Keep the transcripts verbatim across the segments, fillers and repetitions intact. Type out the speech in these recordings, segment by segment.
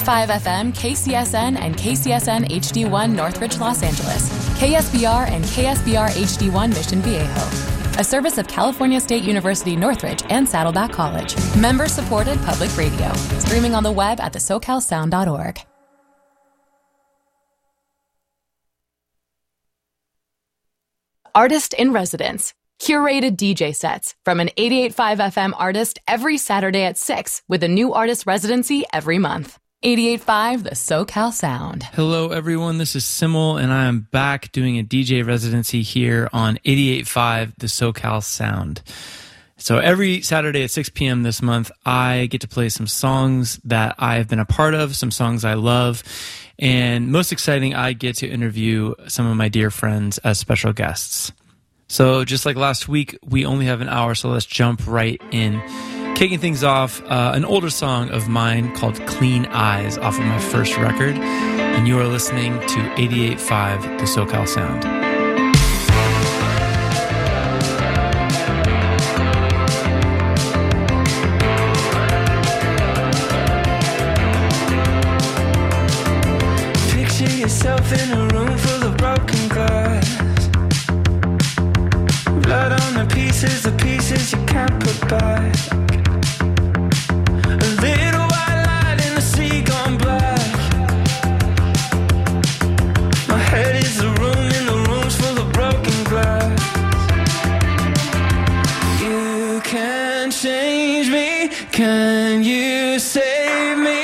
five F M, K C S N, and K C S N H D one Northridge, Los Angeles, K S B R and K S B R H D one Mission Viejo. A service of California State University Northridge and Saddleback College. Member-supported public radio. Streaming on the web at the socal sound dot org. Artist in Residence. Curated D J sets from an eighty-eight point five F M artist every Saturday at six with a new artist residency every month. eighty-eight point five The SoCal Sound. Hello, everyone. This is Simmel, and I am back doing a D J residency here on eighty-eight point five The SoCal Sound. So every Saturday at six p.m. this month, I get to play some songs that I have been a part of, some songs I love, and most exciting, I get to interview some of my dear friends as special guests. So just like last week, we only have an hour, so let's jump right in. Kicking things off, uh, an older song of mine called Clean Eyes off of my first record, and you are listening to eighty-eight point five The SoCal Sound. Picture yourself in a room full of broken glass. Blood on the pieces, the pieces you can't put back. A little white light in the sea gone black. My head is the room and the room's full of broken glass. You can change me, can you save me?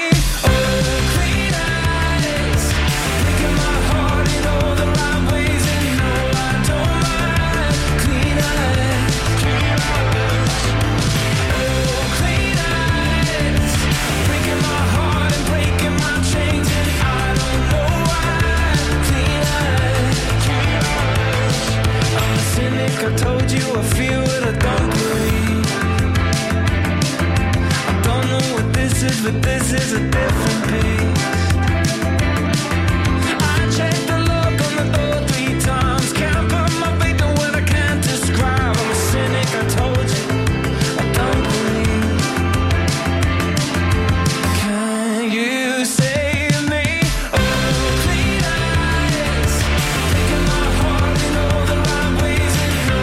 I told you I feel what I don't believe. I don't know what this is, but this is a different piece. I checked the lock on the door three times. Can't put my faith in what I can't describe. I'm a cynic, I told you I don't believe. Can you save me? Oh, clean eyes, taking my heart in all the right ways.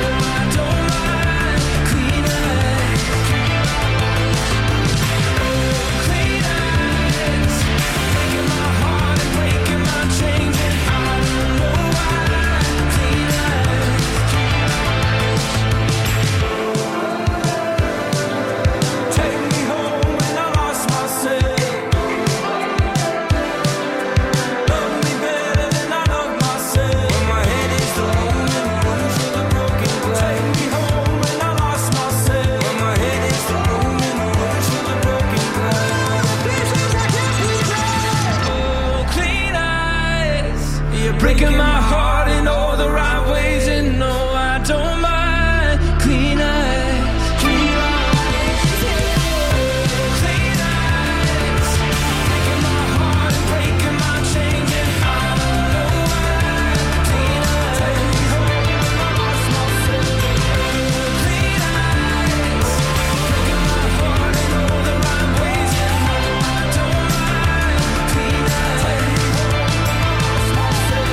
Breaking my heart in all the right ways, and no, I don't mind. Clean eyes, clean eyes, clean eyes. Breaking my heart and breaking my chains, and I don't know why. Clean eyes, take me home when I lost myself. Clean eyes, breaking my heart in all the right ways, and no, I don't mind. Clean eyes, take me home when I lost myself.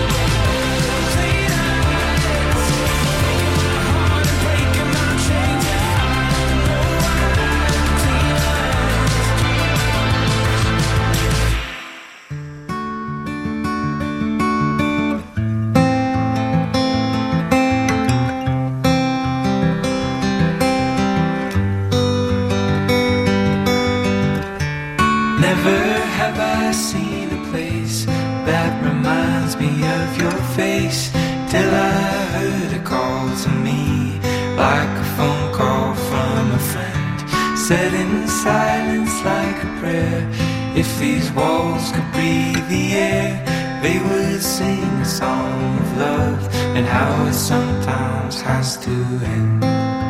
Never have I seen a place that reminds me of your face, till I heard a call to me, like a phone call from a friend, said in silence like a prayer. If these walls could breathe the air, they would sing a song of love, and how it sometimes has to end.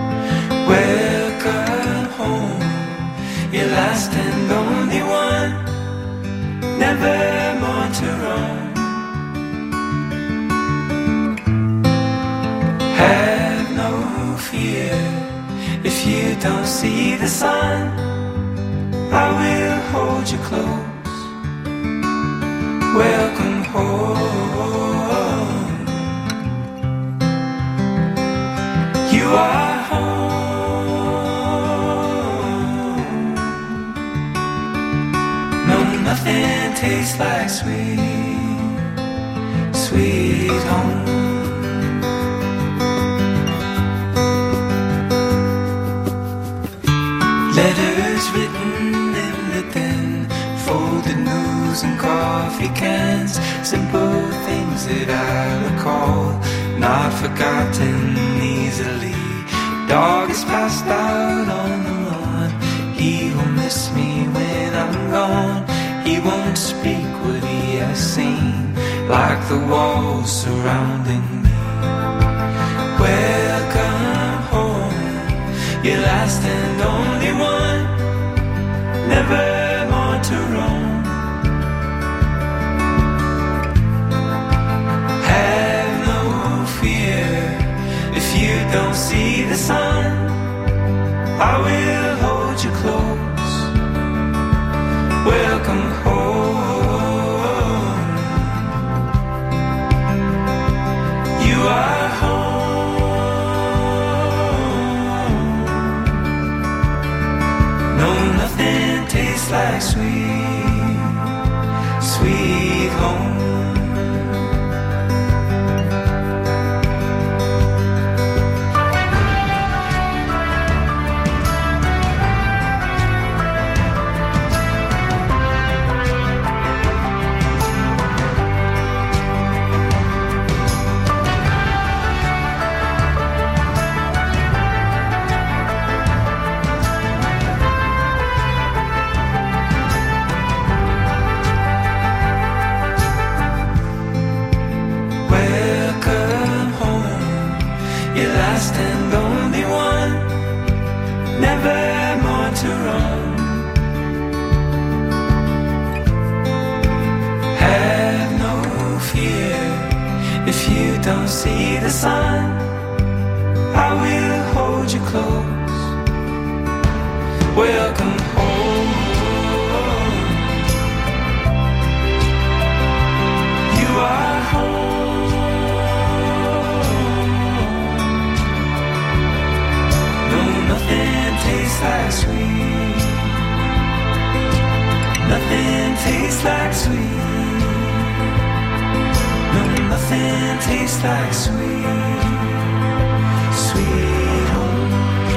Welcome home, your last and only one, never more to roam. Have no fear, if you don't see the sun, I will hold you close. welcome home. You are home. No, nothing tastes like sweet, sweet home. Letters written in the thin, folded news and coffee cans, simple things that I recall, not forgotten easily. Dog is passed out on the lawn. He will miss me when I'm gone. He won't speak what he has seen, like the walls surrounding me. Welcome home, your last and only one, never more to roam. Have no fear, if you don't see the sun, I will hold you close. Welcome home. You are home. No, nothing tastes like sweet, sweet home. And only one, never more to roam. Have no fear, if you don't see the sun, I will hold you close. Welcome home. You are home. Nothing tastes like sweet. Nothing tastes like sweet. No, nothing tastes like sweet, sweet home.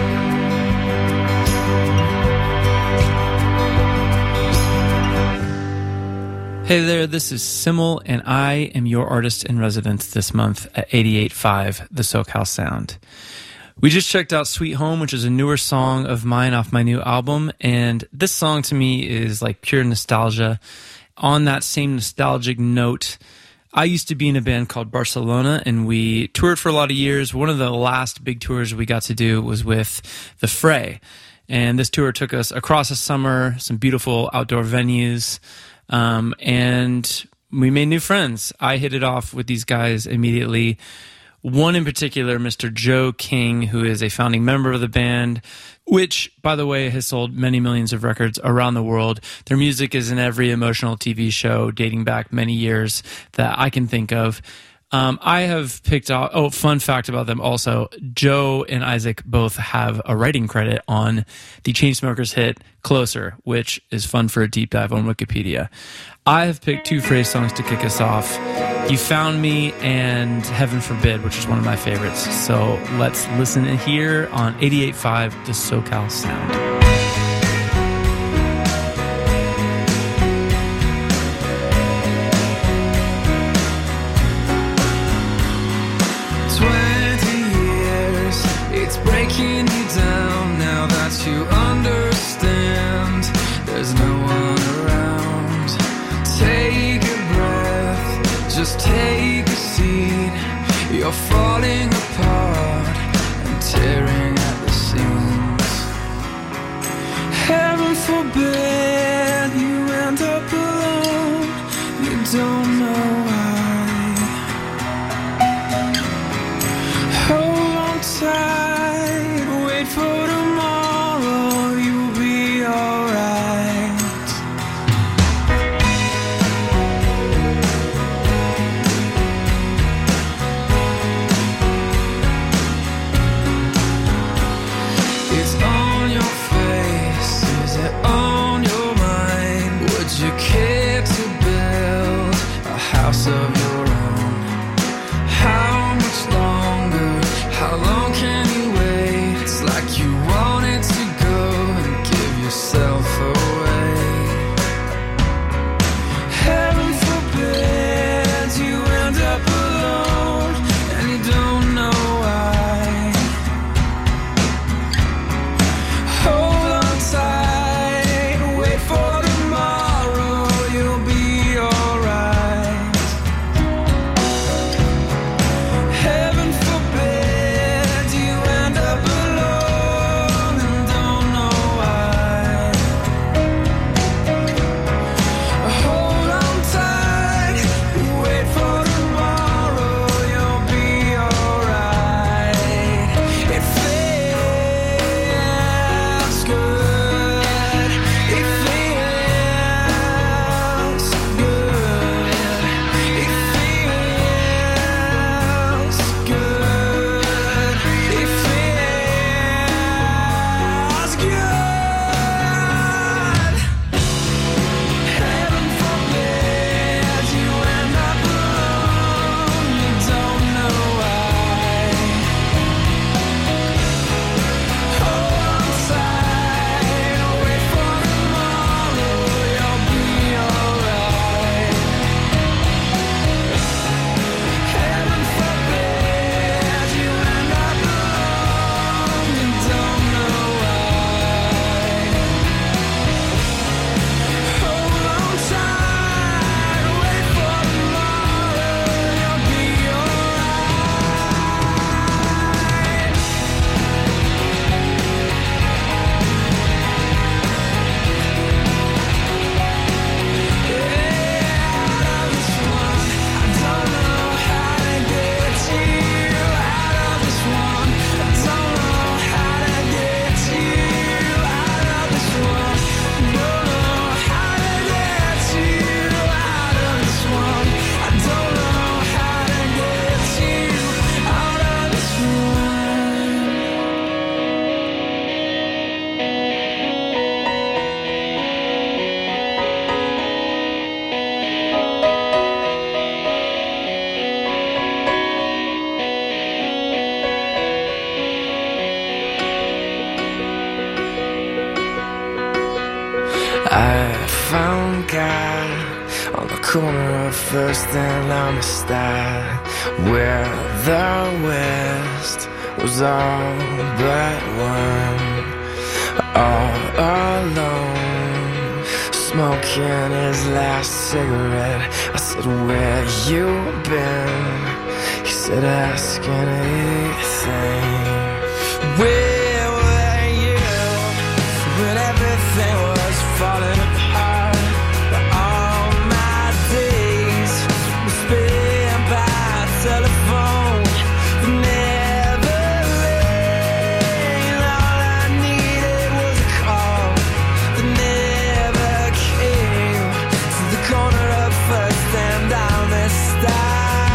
Hey there, this is Simmel, and I am your artist in residence this month at eighty-eight point five The SoCal Sound. We just checked out Sweet Home, which is a newer song of mine off my new album, and this song to me is like pure nostalgia. On that same nostalgic note, I used to be in a band called Barcelona, and we toured for a lot of years. One of the last big tours we got to do was with The Fray, and this tour took us across the summer, some beautiful outdoor venues, um, and we made new friends. I hit it off with these guys immediately. One in particular, Mister Joe King, who is a founding member of the band, which, by the way, has sold many millions of records around the world. Their music is in every emotional T V show dating back many years that I can think of. Um, I have picked out, oh, fun fact about them also, Joe and Isaac both have a writing credit on the Chainsmokers hit Closer, which is fun for a deep dive on Wikipedia. I have picked two phrase songs to kick us off. You Found Me and Heaven Forbid, which is one of my favorites. So let's listen in here on eighty-eight point five The SoCal Sound. Breaking you down now that you understand there's no one around. Take a breath, just take a seat. You're falling apart and tearing at the seams. Heaven forbid you end up alone. You don't know why. Hold on tight. Wait for tomorrow, you'll be alright. sky on the corner of First and Amistad, where the West was all but one, all alone, smoking his last cigarette. I said, where you been? He said, ask anything. Where were you when everything was falling apart? But all my days were spent by telephone. They never rang. All I needed was a call that never came. To the corner of First and Amistad,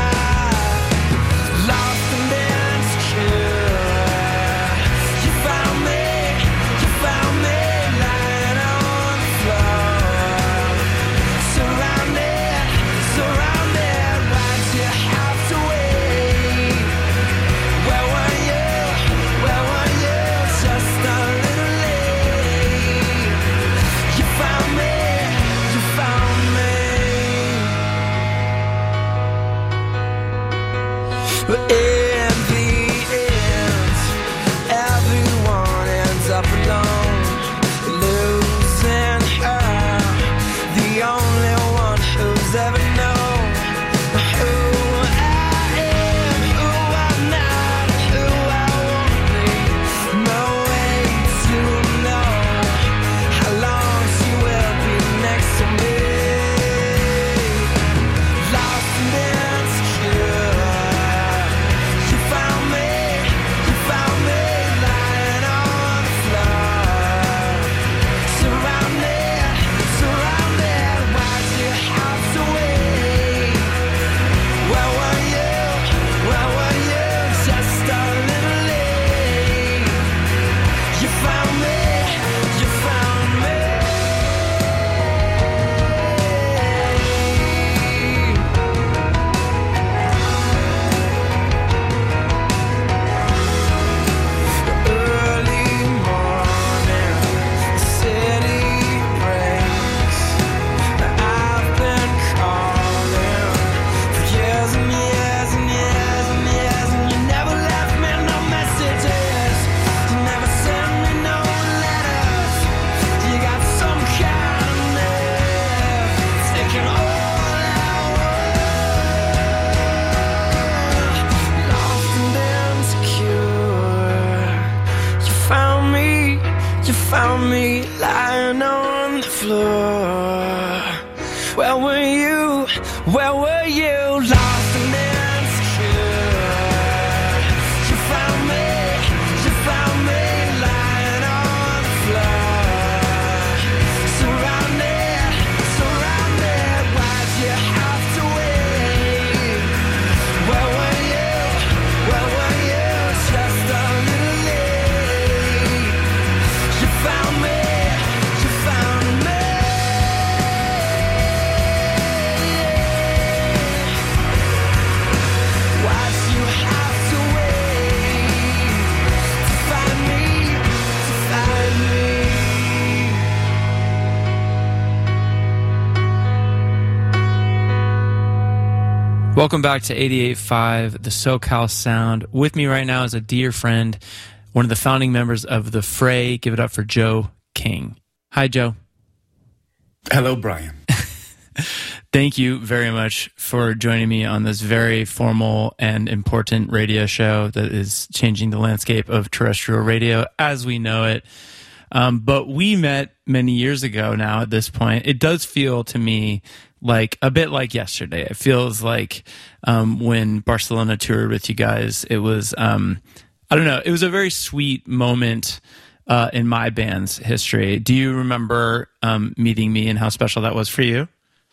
lost and insecure. You found me, you found me lying on the floor, surrounded, surrounded. Why'd you have to wait? Where were you? Where were you? Just a little late. You found me, you found me. But in the end, everyone ends up alone, losing her, the only one who's ever known who I am, who I'm not, who I wanna be. No way to know how long she will be next to me. Lost and insecure. You found me, you found me lying on the floor, surrounded, surrounded. Why'd you have to wait? Where were you? Where were you? Just a little late. You found me, you found me. Early morning, the city breaks. I've been calling for years and years and years and years, and you never left me no messages. You never sent me no letters. You got some kind of nerve, taking all I want. Lost and insecure. You found me, you found me lying on the floor. Where were you? Where were you? Lost and insecure. You found me, you found me lying on the floor, surrounded, surrounded. Why'd you have to wait? Where were you? Where were you? Just a little late. You found me, you found me. Why'd you have to wait to find me, to find me? Welcome back to eighty-eight point five, the SoCal Sound. With me right now is a dear friend, one of the founding members of The Fray. Give it up for Joe King. Hi, Joe. Hello, Brian. Thank you very much for joining me on this very formal and important radio show that is changing the landscape of terrestrial radio as we know it. Um, but we met many years ago now at this point. It does feel to me like a bit like yesterday. It feels like um, when Barcelona toured with you guys, it was, um, I don't know, it was a very sweet moment uh, in my band's history. Do you remember um, meeting me and how special that was for you?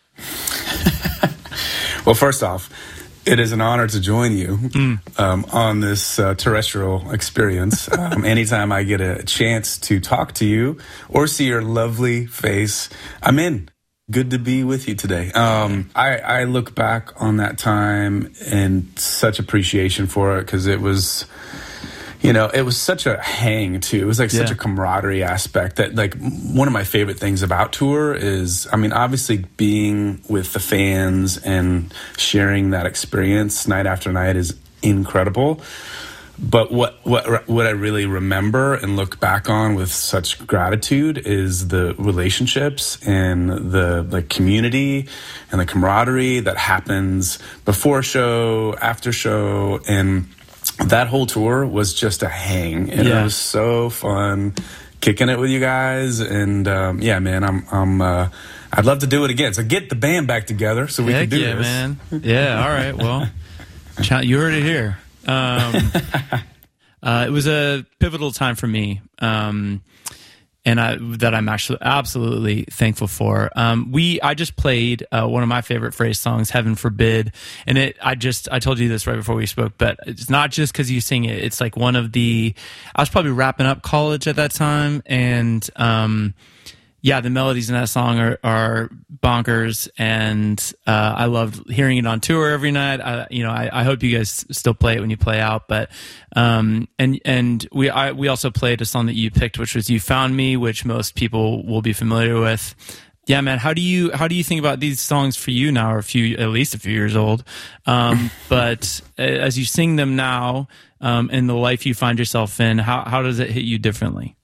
Well, first off, it is an honor to join you mm. um, on this uh, terrestrial experience. Um, anytime I get a chance to talk to you or see your lovely face, I'm in. Good to be with you today. Um, I, I look back on that time and such appreciation for it because it was, you know, it was such a hang too. It was like such Yeah. a camaraderie aspect that, like, one of my favorite things about tour is, I mean, obviously being with the fans and sharing that experience night after night is incredible. But what what what I really remember and look back on with such gratitude is the relationships and the like community and the camaraderie that happens before show, after show, and that whole tour was just a hang, and Yeah. it was so fun kicking it with you guys. And um, yeah, man, I'm I'm uh, I'd love to do it again. So get the band back together so we Heck can do yeah, this. man. Yeah, all right. Well, Ch- you heard it here. Um, uh, it was a pivotal time for me, um, and I, that I'm actually absolutely thankful for. Um, we, I just played uh, one of my favorite phrase songs, "Heaven Forbid," and it. I just, I told you this right before we spoke, but it's not just because you sing it. It's like one of the. I was probably wrapping up college at that time, and um, yeah, the melodies in that song are, are bonkers, and uh, I loved hearing it on tour every night. I, you know, I, I hope you guys still play it when you play out, but um, and and we I, we also played a song that you picked, which was "You Found Me," which most people will be familiar with. Yeah, man. How do you how do you think about these songs for you now? Are a few at least a few years old, um, but as you sing them now, um, in the life you find yourself in, how how does it hit you differently?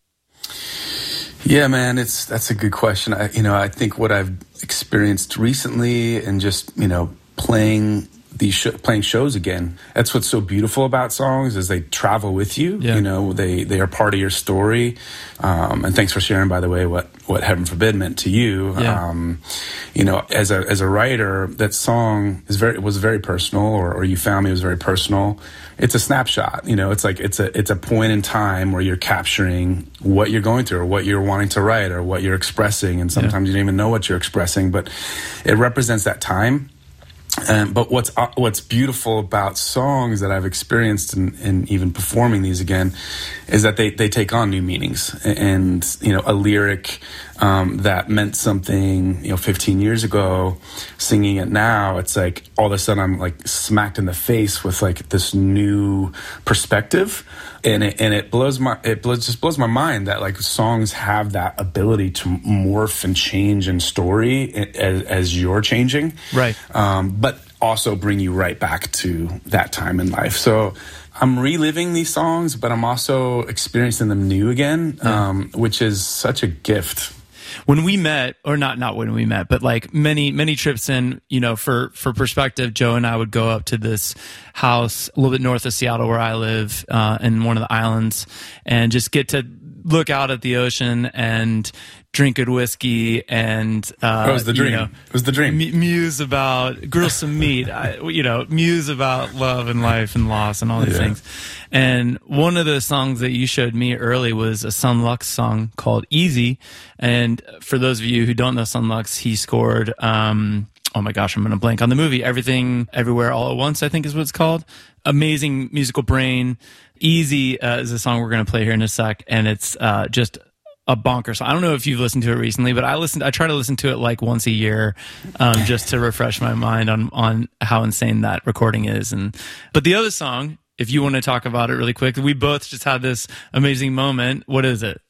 Yeah, man, it's that's a good question. I, you know, I think what I've experienced recently, and just, you know, playing these sh- playing shows again. That's what's so beautiful about songs, is they travel with you. Yeah. You know, they they are part of your story. Um, and thanks for sharing, by the way, what what Heaven Forbid meant to you. Yeah. Um, you know, as a as a writer, that song is very was very personal, or, or You Found Me was very personal. It's a snapshot. You know, it's like it's a it's a point in time where you're capturing what you're going through, or what you're wanting to write, or what you're expressing, and sometimes yeah. you don't even know what you're expressing, but it represents that time. Um, but what's uh, what's beautiful about songs that I've experienced, and, and even performing these again, is that they, they take on new meanings. And, you know, a lyric um, that meant something, you know, fifteen years ago, singing it now, it's like all of a sudden I'm like smacked in the face with like this new perspective, and it and it blows my it blows, just blows my mind that like songs have that ability to morph and change in story as, as you're changing, right? Um, but also bring you right back to that time in life. So I'm reliving these songs, but I'm also experiencing them new again, yeah. um, which is such a gift. When we met, or not not when we met, but like many many trips in, you know, for for perspective, Joe and I would go up to this house a little bit north of Seattle where I live, uh, in one of the islands, and just get to look out at the ocean and drink good whiskey and uh, it was the dream. You know, it was the dream. M- muse about grill some meat. I, you know, muse about love and life and loss and all these Yeah. things. And one of the songs that you showed me early was a Son Lux song called "Easy." And for those of you who don't know Son Lux, he scored. Um, oh my gosh, I'm going to blank on the movie Everything Everywhere All at Once, I think is what it's called. Amazing musical brain. "Easy" uh, is a song we're going to play here in a sec, and it's uh, just a bonker song. I don't know if you've listened to it recently, but I listened. I try to listen to it like once a year, um, just to refresh my mind on on how insane that recording is. And but the other song, if you want to talk about it really quick, we both just had this amazing moment. What is it?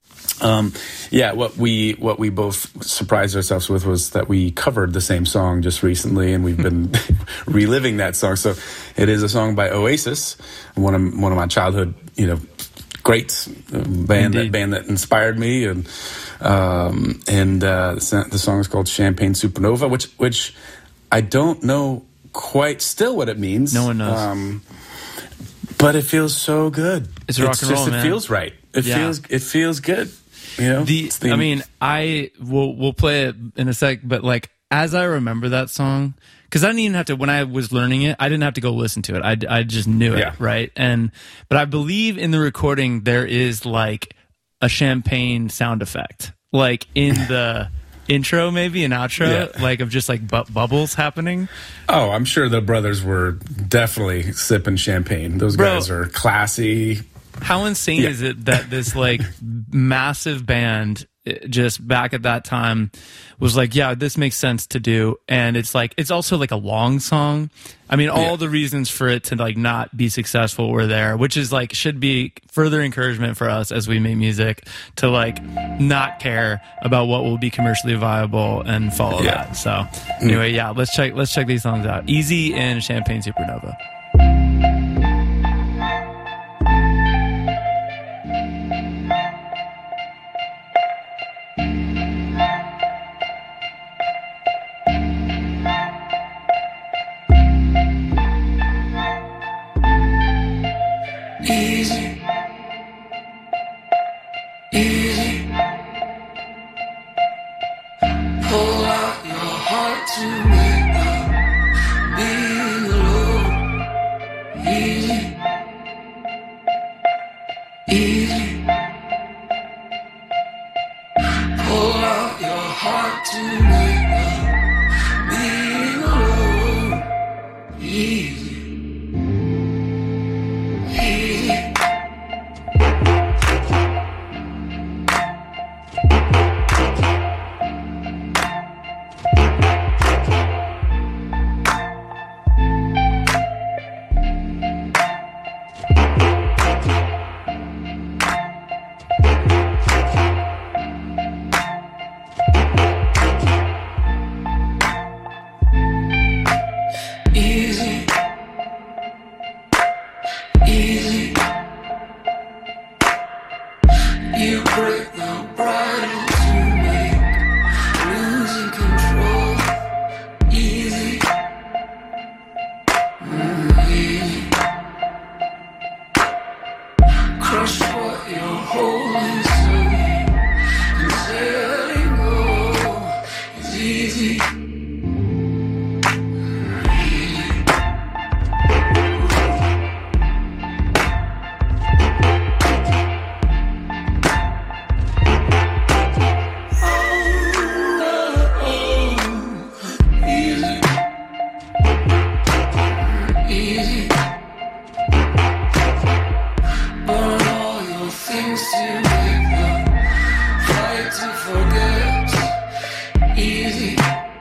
Um, yeah, what we what we both surprised ourselves with was that we covered the same song just recently, and we've been reliving that song. So it is a song by Oasis, one of one of my childhood, you know, greats, band that band that inspired me, and um, and uh, the song is called "Champagne Supernova," which which I don't know quite still what it means. No one knows. Um, but it feels so good. It's rock it's and just, roll, man. It feels right. It Yeah. feels it feels good. You know, The, the I mean, I will we'll play it in a sec, but like as I remember that song, because I didn't even have to when I was learning it, I didn't have to go listen to it. I, I just knew it, Yeah. right? And but I believe in the recording there is like a champagne sound effect, like in the intro, maybe an outro, Yeah. like of just like bu- bubbles happening. Oh, I'm sure the brothers were definitely sipping champagne. Those Bro. guys are classy. How insane Yeah. is it that this like massive band just back at that time was like, yeah, this makes sense to do. And it's like, it's also like a long song. I mean, all Yeah. the reasons for it to like not be successful were there, which is like, should be further encouragement for us as we make music to like not care about what will be commercially viable and follow Yeah. that. So anyway, yeah, let's check, let's check these songs out. Easy and Champagne Supernova. Easy, easy. Pull out your heart to make the being alone. Easy, easy. Pull out your heart to make the being alone. Easy. Easy, easy. You break the bridle to make losing control. Easy, mm, easy. Crush what you're holding so you can let go. It's easy. Easy. Burn all your things to make the fight to forget. Easy.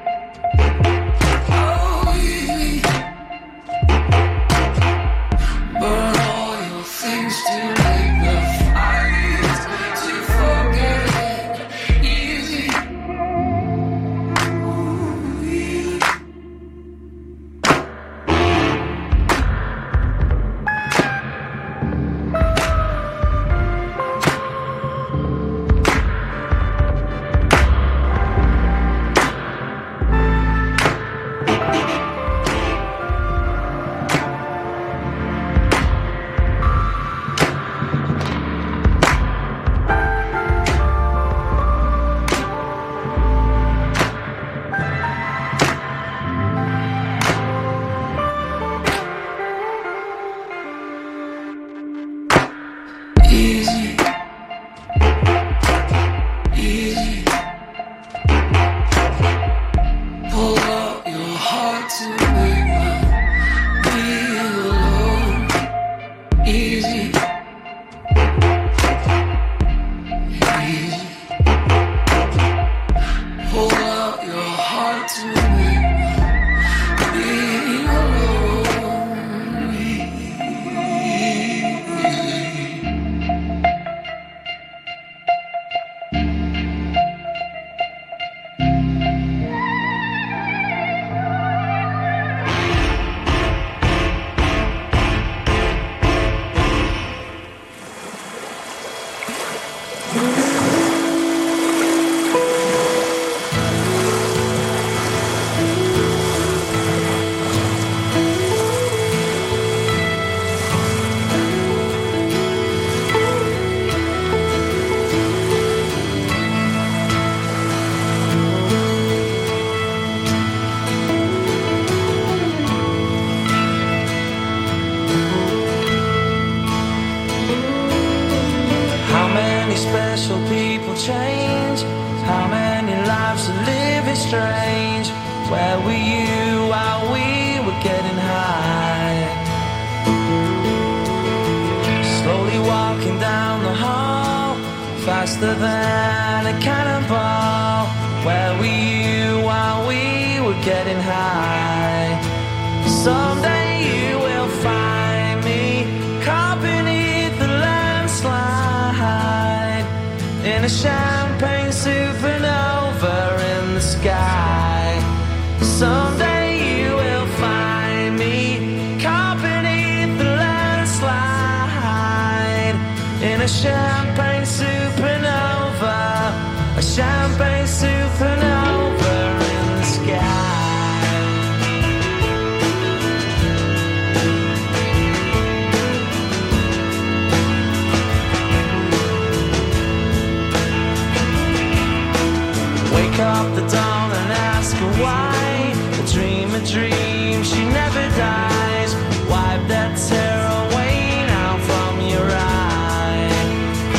Oh, easy. Burn all your things to make the fight to forget. Easy. Ooh, easy. Easy, easy. Pull out your heart to make the being alone. Easy, easy. Pull out your heart to make the being alone. Easy. How many special people change? How many lives are living strange? Where were you while we were getting high? Slowly walking down the hall, faster than a cannonball. Where were you while we were getting high? Someday you will find me caught beneath the landslide in a champagne supernova in the sky. Someday you will find me caught beneath the landslide in a champagne supernova, a champagne supernova in the sky. Wake up the dawn and ask her why. A dream, a dream, she never dies. Wipe that tear away now from your eye.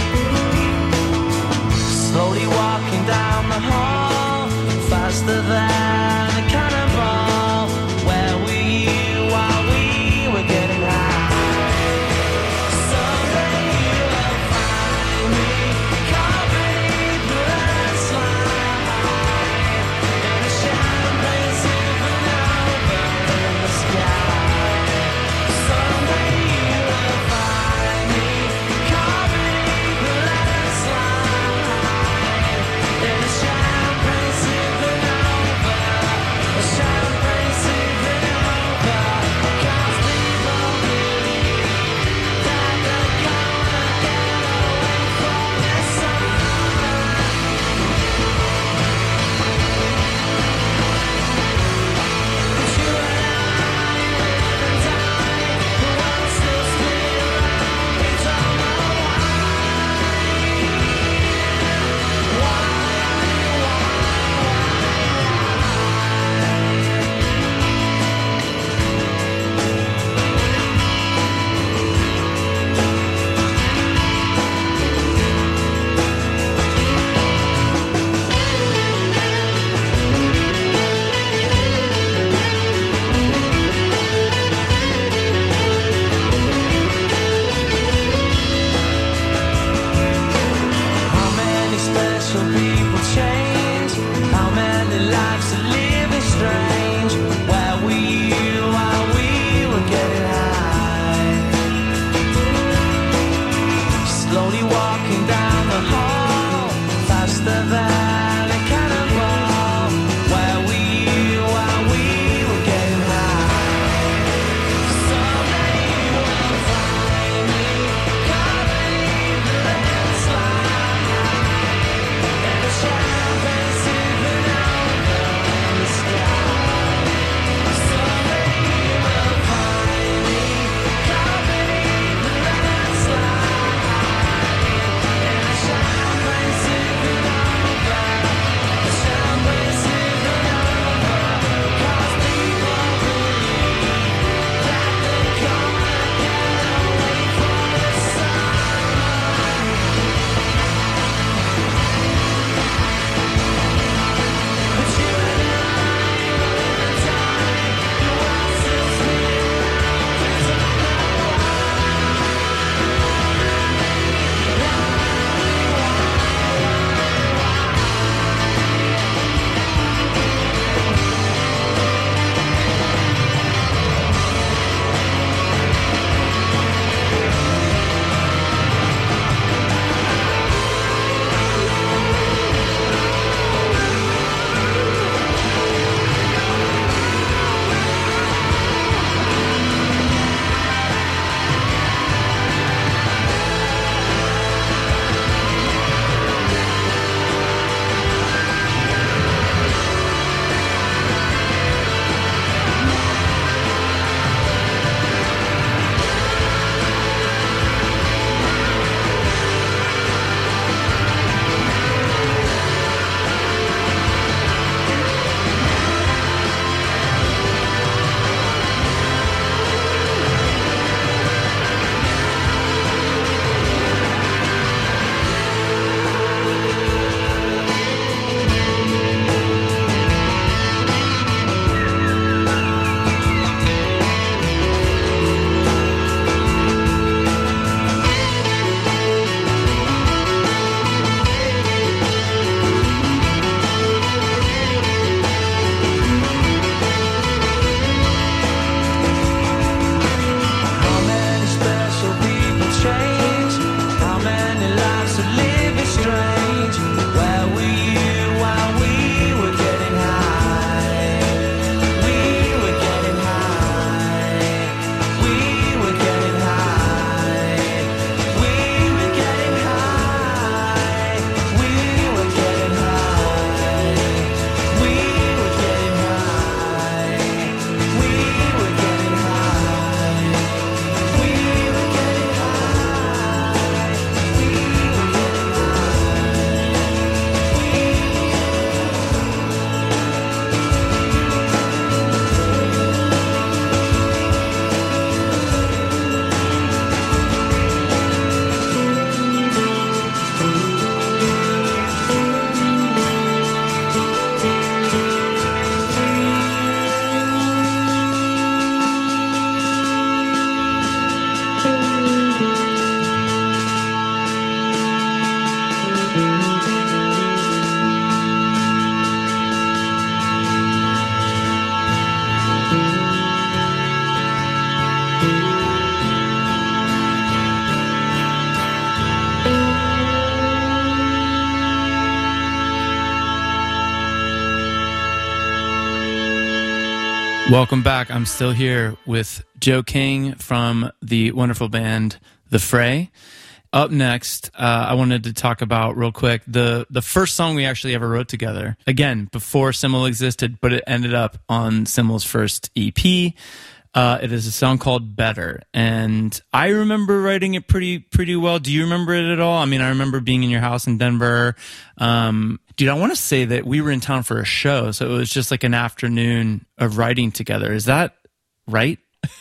Welcome back. I'm still here with Joe King from the wonderful band The Fray. Up next, uh, I wanted to talk about real quick the the first song we actually ever wrote together. Again, before Simmel existed, but it ended up on Simmel's first E P. Uh, it is a song called Better, and I remember writing it pretty pretty well. Do you remember it at all? I mean, I remember being in your house in Denver. Um, dude, I want to say that we were in town for a show, so it was just like an afternoon of writing together. Is that right?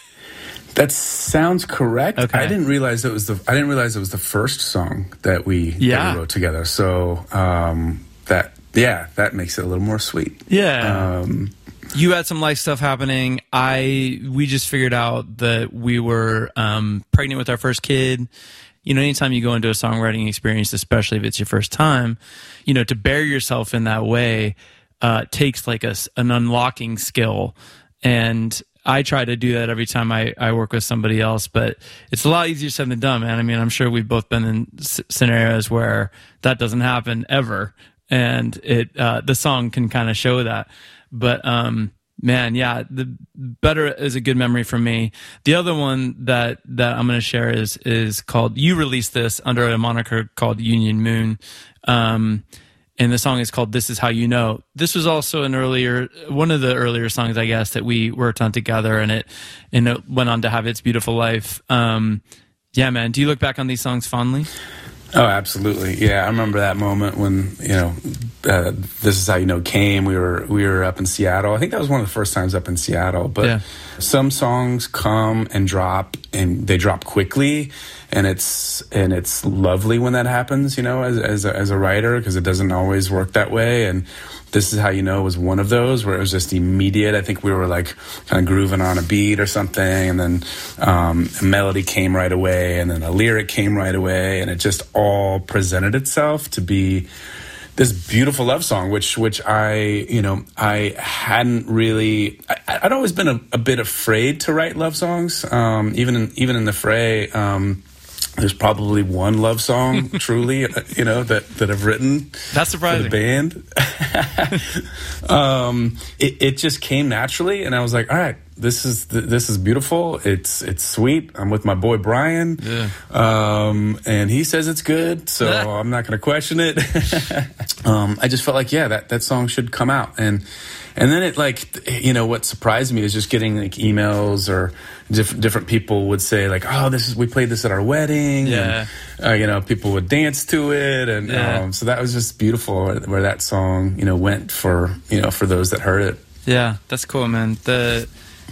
That sounds correct. Okay. I didn't realize it was the I didn't realize it was the first song that we, yeah. that we wrote together. So um, that yeah, that makes it a little more sweet. Yeah. Um, You had some life stuff happening. I we just figured out that we were um, pregnant with our first kid. You know, anytime you go into a songwriting experience, especially if it's your first time, you know, to bear yourself in that way uh, takes like a, an unlocking skill. And I try to do that every time I, I work with somebody else, but it's a lot easier said than done, man. I mean, I'm sure we've both been in s- scenarios where that doesn't happen ever. And it uh, the song can kind of show that. But, um, man, yeah, the Better is a good memory for me. The other one that, that I'm going to share is, is called, you released this under a moniker called Union Moon. Um, and the song is called This Is How You Know. This was also an earlier, one of the earlier songs, I guess, that we worked on together, and it, and it went on to have its beautiful life. Um, yeah, man, do you look back on these songs fondly? Oh, absolutely. Yeah, I remember that moment when, you know, uh, This Is How You Know came. We were we were up in Seattle. I think that was one of the first times up in Seattle. But yeah. Some songs come and drop, and they drop quickly, and it's and it's lovely when that happens, you know, as as a, as a writer, because it doesn't always work that way. And This Is How You Know was one of those where it was just immediate. I think we were like kind of grooving on a beat or something, and then um, a melody came right away, and then a lyric came right away, and it just all presented itself to be this beautiful love song, which which I, you know, I hadn't really. I, I'd always been a, a bit afraid to write love songs, um, even in, even in The Fray. Um, There's probably one love song, truly, you know, that, that I've written. That's surprising. For the band. um, it, it just came naturally, and I was like, all right, this is this is beautiful. It's it's sweet. I'm with my boy Brian, yeah. um, and he says it's good, so I'm not going to question it. um, I just felt like, yeah, that, that song should come out, and and then it like, you know, what surprised me is just getting like emails or different different people would say like, oh, this is we played this at our wedding, yeah. and, uh, you know, people would dance to it, and yeah. um, so that was just beautiful where, where that song, you know, went for you know for those that heard it. Yeah, that's cool, man. The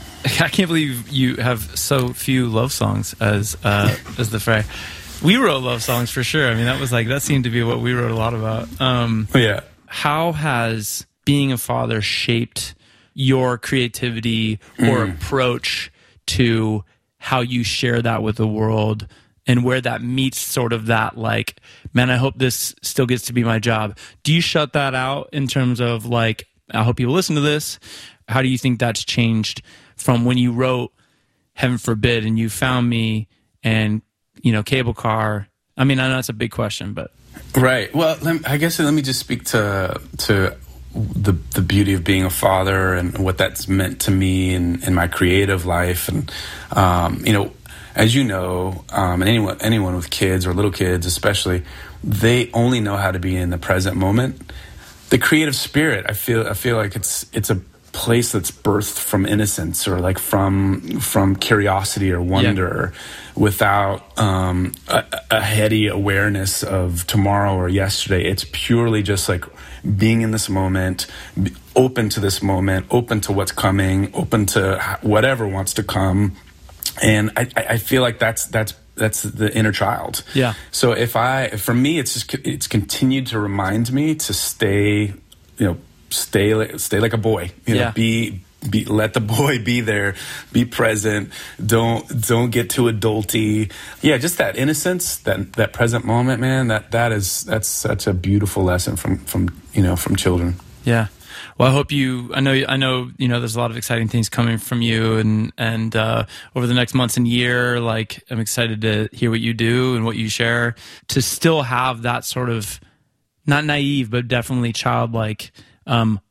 I can't believe you have so few love songs as uh, as The Fray. We wrote love songs for sure. I mean, that was like that seemed to be what we wrote a lot about. Um, yeah. How has being a father shaped your creativity or mm. approach to how you share that with the world, and where that meets sort of that like, man, I hope this still gets to be my job? Do you shut that out in terms of like, I hope people listen to this? How do you think that's changed from when you wrote Heaven Forbid and You Found Me and, you know, Cable Car? I mean, I know it's a big question, but. Right. Well, let, I guess let me just speak to to the the beauty of being a father and what that's meant to me in, in my creative life. And, um, you know, as you know, um, and anyone anyone with kids or little kids especially, they only know how to be in the present moment. The creative spirit, I feel I feel like it's it's a place that's birthed from innocence or like from from curiosity or wonder, yeah. without um, a, a heady awareness of tomorrow or yesterday. It's purely just like being in this moment, open to this moment, open to what's coming, open to whatever wants to come. And I, I feel like that's that's that's the inner child. Yeah. So if I, for me, it's just it's continued to remind me to stay, you know, stay like stay like a boy. You know, yeah. be be let the boy be there, be present. Don't don't get too adulty. Yeah, just that innocence, that that present moment, man. That that is that's such a beautiful lesson from from you know from children. Yeah. Well, I hope you. I know. I know. You know, there's a lot of exciting things coming from you, and and uh, over the next months and year. Like, I'm excited to hear what you do and what you share. To still have that sort of, not naive, but definitely childlike um,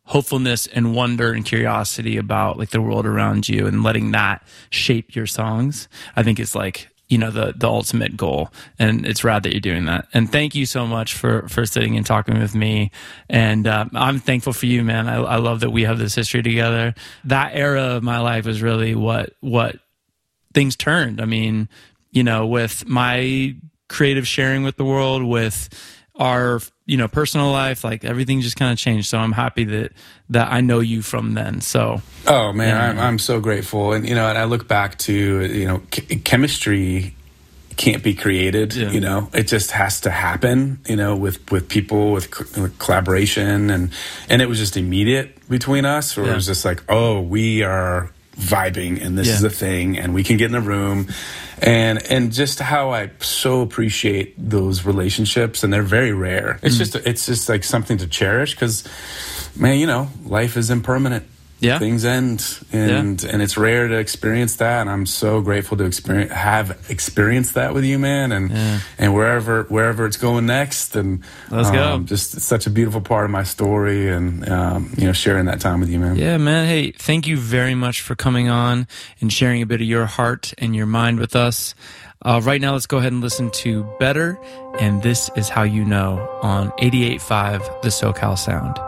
hopefulness and wonder and curiosity about like the world around you and letting that shape your songs, I think is like, you know, the, the ultimate goal. And it's rad that you're doing that. And thank you so much for, for sitting and talking with me. And uh, I'm thankful for you, man. I, I love that we have this history together. That era of my life was really what, what things turned. I mean, you know, with my creative sharing with the world, with our, you know, personal life, like everything just kind of changed. So I'm happy that, that I know you from then. So, oh man, yeah. I'm, I'm so grateful. And, you know, and I look back to, you know, ch- chemistry can't be created, yeah. you know, it just has to happen, you know, with, with people, with, co- with collaboration. And, and it was just immediate between us, where yeah. it was just like, oh, we are vibing and this yeah. is a thing, and we can get in a room. And and just how I so appreciate those relationships, and they're very rare. It's mm. just it's just like something to cherish, because, man, you know, life is impermanent. Yeah, things end, and yeah. and it's rare to experience that. And I'm so grateful to experience have experienced that with you, man. And yeah. and wherever wherever it's going next, and let's um, go. Just it's such a beautiful part of my story, and um, you know, sharing that time with you, man. Yeah, man. Hey, thank you very much for coming on and sharing a bit of your heart and your mind with us. Uh, right now, let's go ahead and listen to Better, and This Is How You Know on eighty-eight point five The SoCal Sound.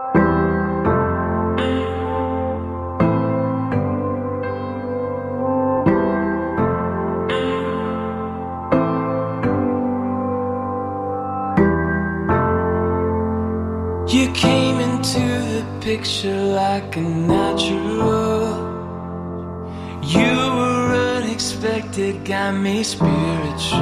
You came into the picture like a natural. You were unexpected, got me spiritual.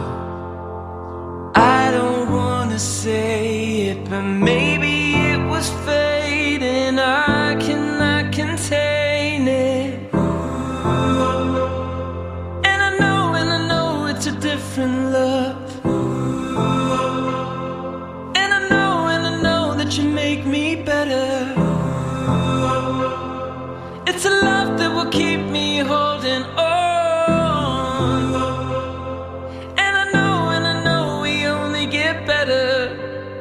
I don't wanna say it, but maybe it was fate, and I cannot contain it. And I know, and I know it's a different love. You make me better. It's a love that will keep me holding on. And I know, and I know we only get better.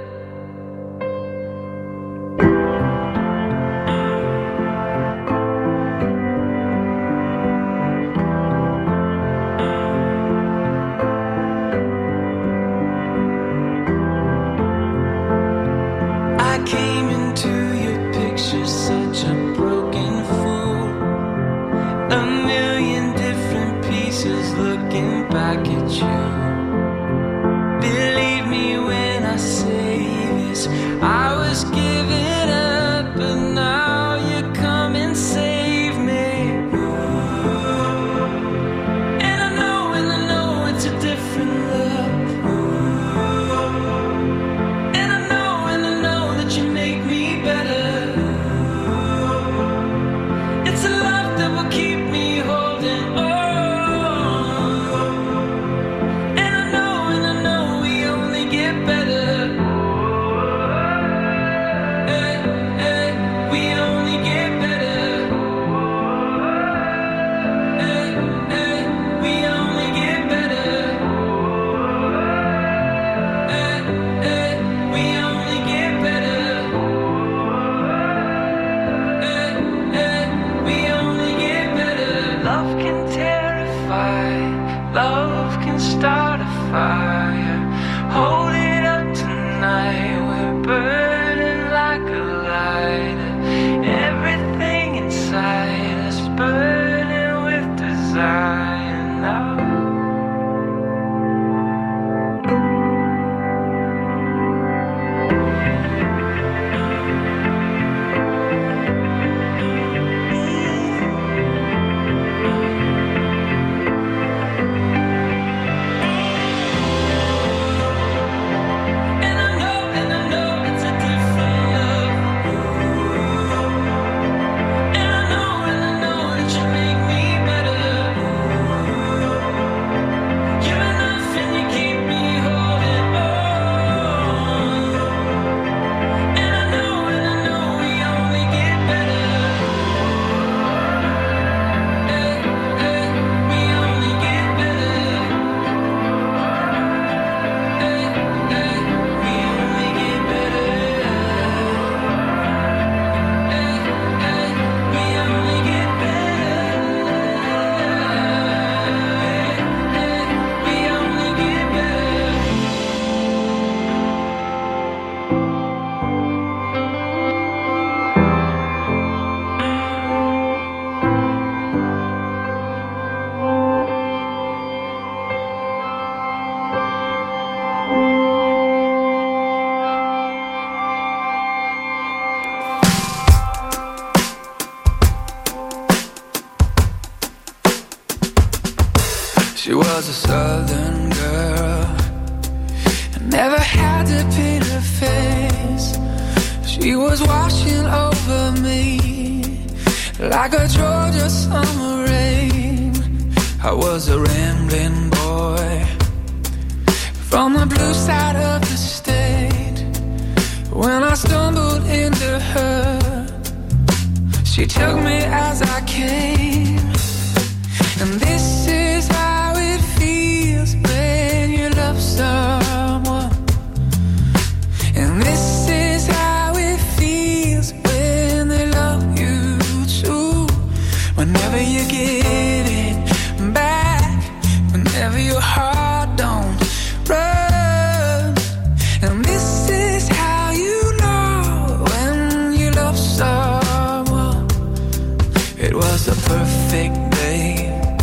Came into your picture such a broken fool, a million different pieces looking back at you. Believe me when I say this, I was giving up, but now you come and save me. And I know, and I know it's a different love. You make me better. It's a love that will keep me holding on. And I know, and I know we only get better. Hey, hey, we only get better. Hey, hey, we only get better. Hey, hey, we only get better. Love can terrify, love can start a fire. Hold it up tonight, we're burning like a lighter. Everything inside us burning with desire now. She was a southern girl, never had to paint her face. She was washing over me like a Georgia summer rain. I was a rambling boy from the blue side of the state. When I stumbled into her, she took me as I came. And this is how it feels when you love someone. And this is how it feels when they love you too. Whenever you get it back, whenever your heart don't run. And this is how you know when you love someone. It was a perfect day.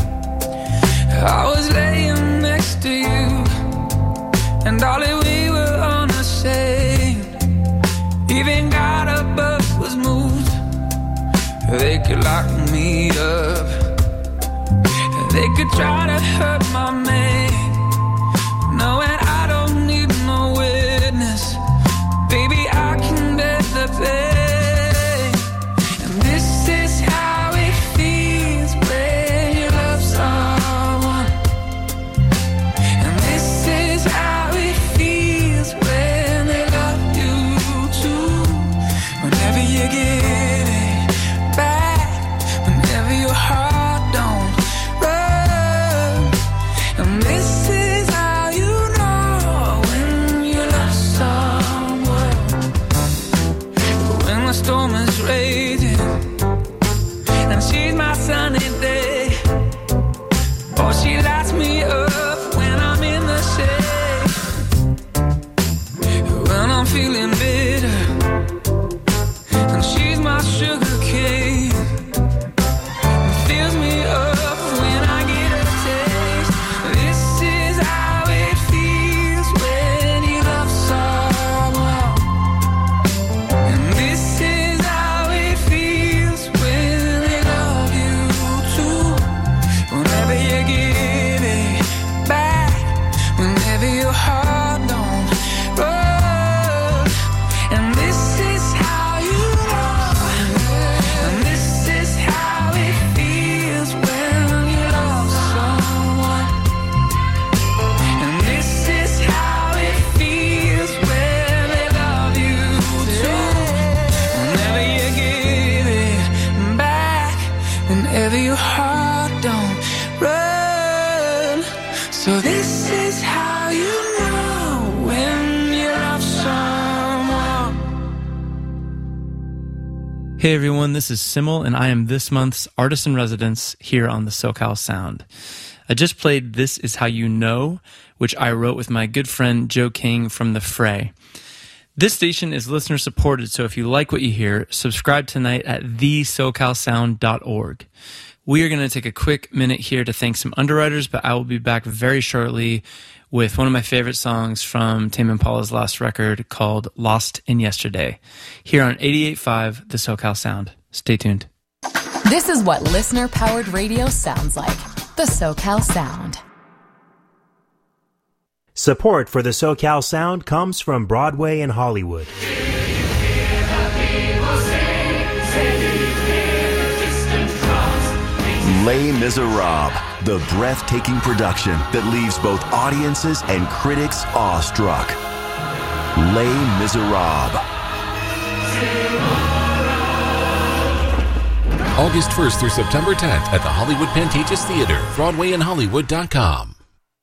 I was laying next to you, and darling, we were on the same. Even got a bus was moved. They could lock me up, they could try to hurt my man, knowing I don't need no witness. Baby, I can bear the pain. And this is how it feels when you love someone. And this is how it feels when they love you too. Whenever you get it back, whenever your heart don't run. And this is how you know when you love someone. When the storm is raging and she's my sunny day, oh, she lights me up when I'm in the shade. When I'm feeling bitter and she's my sugar cane, fills me up when I get a taste. This is how it feels when you love someone. And this is how it feels when they love you too. Whenever you give it back, whenever your heart don't run. And this is how you know. And this is how it feels when you love someone. And this is how it feels when they love you too. Whenever you give it back, whenever your heart don't run. So this is how you know when you love someone. Hey everyone, this is Simmel, and I am this month's artist in residence here on the SoCal Sound. I just played This Is How You Know, which I wrote with my good friend Joe King from The Fray. This station is listener supported, so if you like what you hear, subscribe tonight at the socal sound dot org. We are going to take a quick minute here to thank some underwriters, but I will be back very shortly with one of my favorite songs from Tame Impala's last record called Lost in Yesterday, here on eighty-eight point five The SoCal Sound. Stay tuned. This is what listener-powered radio sounds like. The SoCal Sound. Support for the SoCal Sound comes from Broadway and Hollywood. Les Miserables, the breathtaking production that leaves both audiences and critics awestruck. Les Miserables. August first through September tenth at the Hollywood Pantages Theater, Broadway and Hollywood dot com.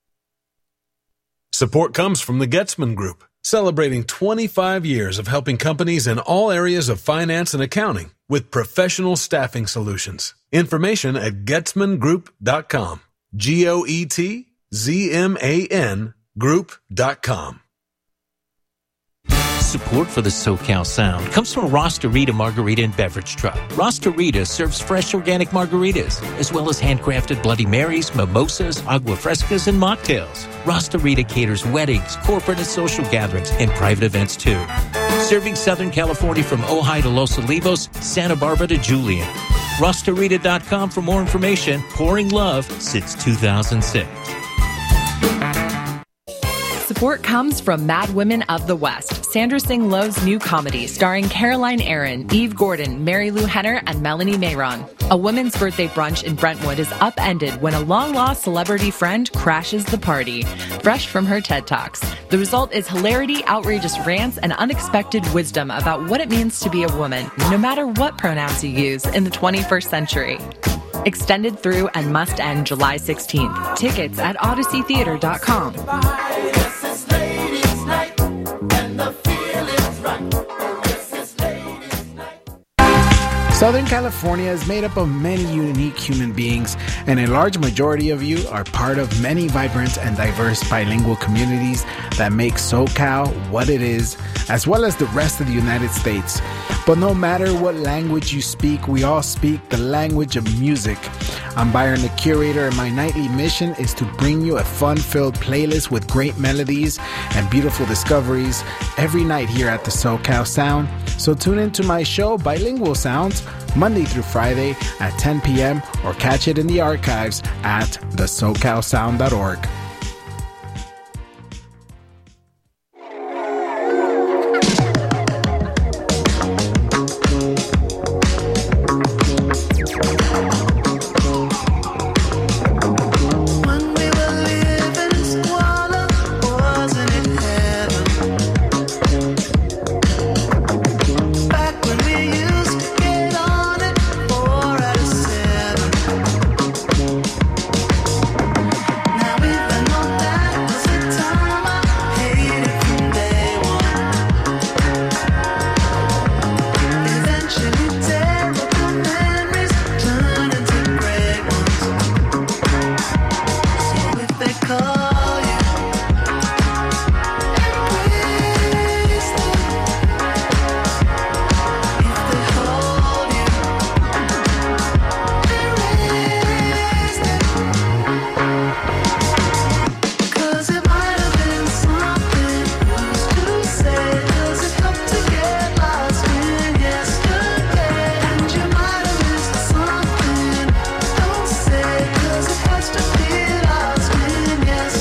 Support comes from the Getzman Group, celebrating twenty-five years of helping companies in all areas of finance and accounting with professional staffing solutions. Information at getzman group dot com. G O E T Z M A N group dot com. Support for the SoCal Sound comes from Rostarita Margarita and Beverage Truck. Rostarita serves fresh organic margaritas, as well as handcrafted Bloody Marys, mimosas, agua frescas, and mocktails. Rostarita caters weddings, corporate and social gatherings, and private events too. Serving Southern California from Ojai to Los Olivos, Santa Barbara to Julian. Rostarita dot com for more information. Pouring love since two thousand six. Support comes from Mad Women of the West, Sandra Singh Lowe's new comedy starring Caroline Aaron, Eve Gordon, Mary Lou Henner, and Melanie Mayron. A women's birthday brunch in Brentwood is upended when a long-lost celebrity friend crashes the party. Fresh from her TED Talks, the result is hilarity, outrageous rants, and unexpected wisdom about what it means to be a woman, no matter what pronouns you use in the twenty-first century. Extended through and must end July sixteenth. Tickets at odyssey theater dot com. Southern California is made up of many unique human beings, and a large majority of you are part of many vibrant and diverse bilingual communities that make SoCal what it is, as well as the rest of the United States. But no matter what language you speak, we all speak the language of music. I'm Byron, the curator, and my nightly mission is to bring you a fun-filled playlist with great melodies and beautiful discoveries every night here at the SoCal Sound. So tune into my show, Bilingual Sounds, Monday through Friday at ten p.m. or catch it in the archives at the socal sound dot org. Yes.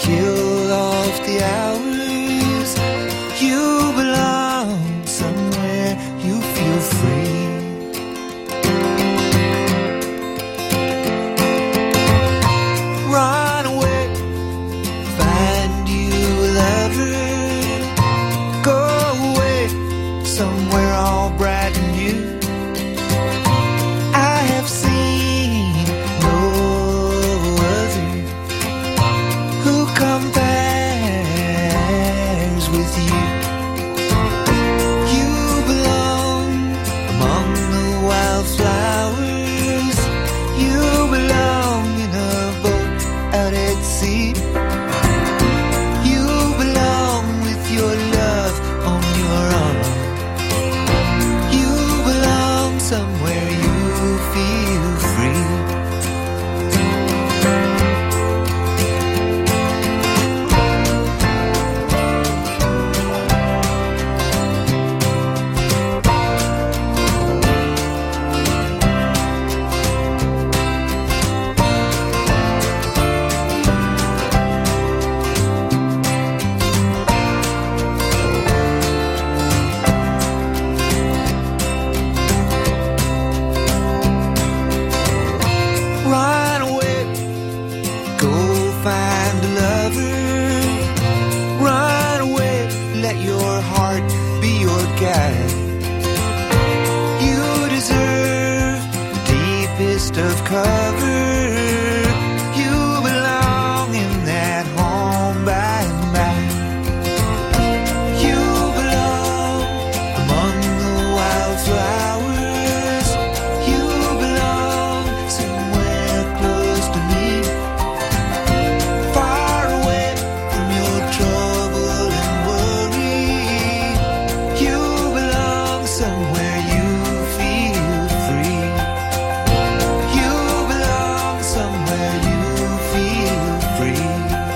kill off the hours. You belong somewhere you feel free. Run away, find you a lover. Go away, somewhere all bright and new. I have seen no other who compares with you. You belong among the wildflowers. You belong in a boat out at sea. You belong with your love on your arm. You belong somewhere you feel free. Run away, go find a lover. Run away, let your heart be your guide. You deserve the deepest of cover. You belong in that home by and by. You belong among the wildflowers. You belong somewhere close to me, far away from your trouble and worry. You belong somewhere you feel free. You belong somewhere you feel free.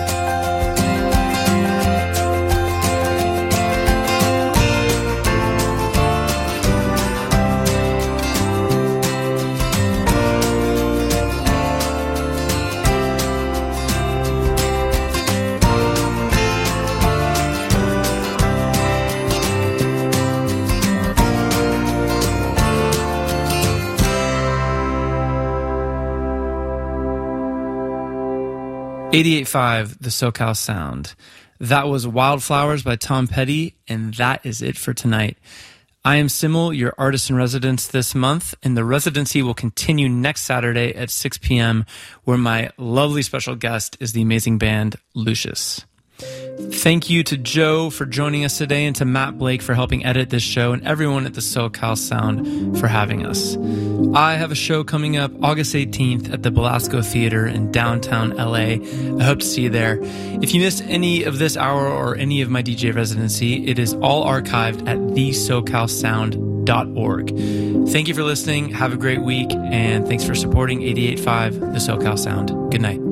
eighty-eight point five, the SoCal Sound. That was Wildflowers by Tom Petty, and that is it for tonight. I am Simmel, your artist in residence this month, and the residency will continue next Saturday at six p.m., where my lovely special guest is the amazing band Lucius. Thank you to Joe for joining us today, and to Matt Blake for helping edit this show, and everyone at the SoCal Sound for having us. I have a show coming up August eighteenth at the Belasco Theater in downtown L A. I hope to see you there. If you missed any of this hour or any of my D J residency, it is all archived at the socal sound dot org. Thank you for listening. Have a great week, and thanks for supporting eighty-eight point five, the SoCal Sound. Good night.